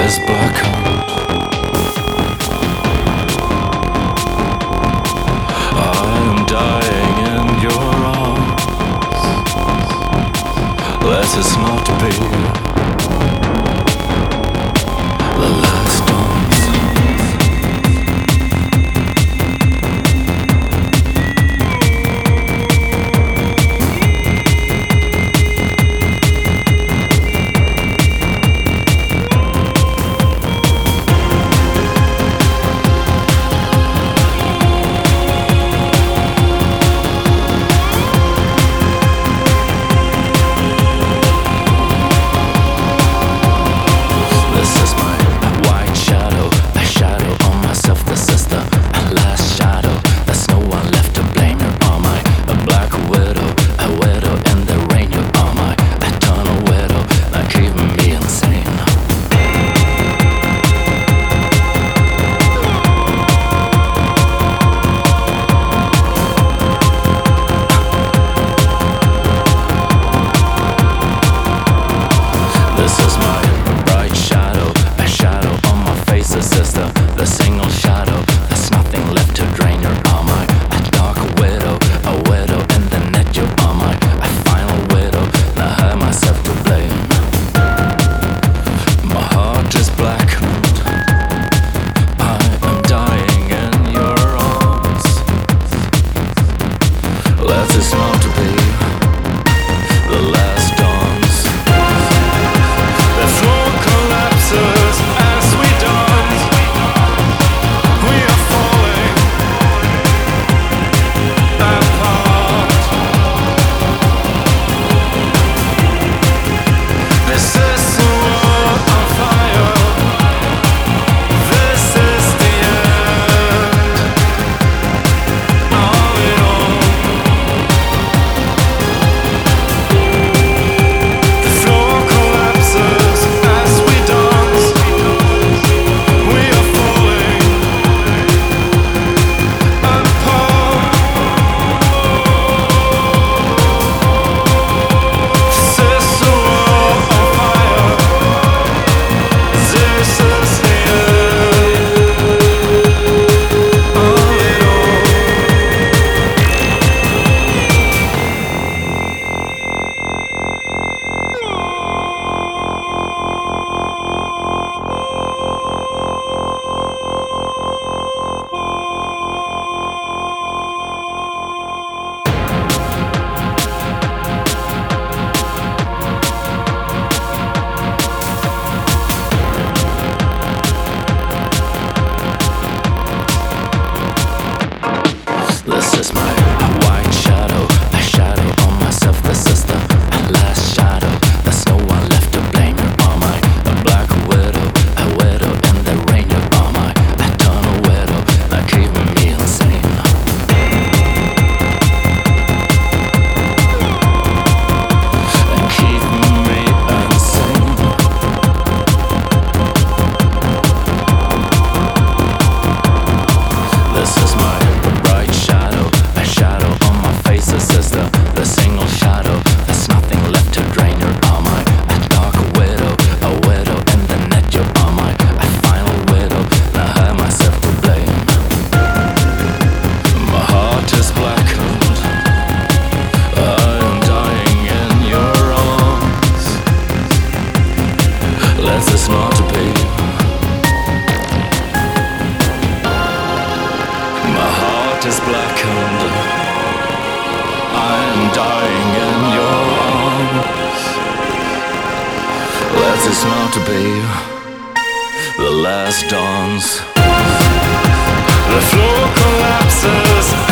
is blackened. I'm dying in your arms. Let us not be the last dance. The single shadow, there's nothing left to drain your armor. A dark widow, a widow in the net you armor. A final widow, and I have myself to blame. My heart is blackened. I am dying in your arms. Let this not be the last dance. The floor collapses as we dance. This is my white shadow, a shadow on myself. This is the last shadow. There's no one left to blame. You are my black widow, a widow in the rain. You are my eternal widow, not keeping me insane. And keeping me insane. This is my bright shadow. Sister, the single shadow, there's nothing left to drain your armor. A dark widow, a widow in the net you armor. A final widow, and I have myself to blame. My heart is blackened. I am dying in your arms. Let this not be. My heart is blackened. I'm dying in your arms. Let this not be the last dance. The floor collapses.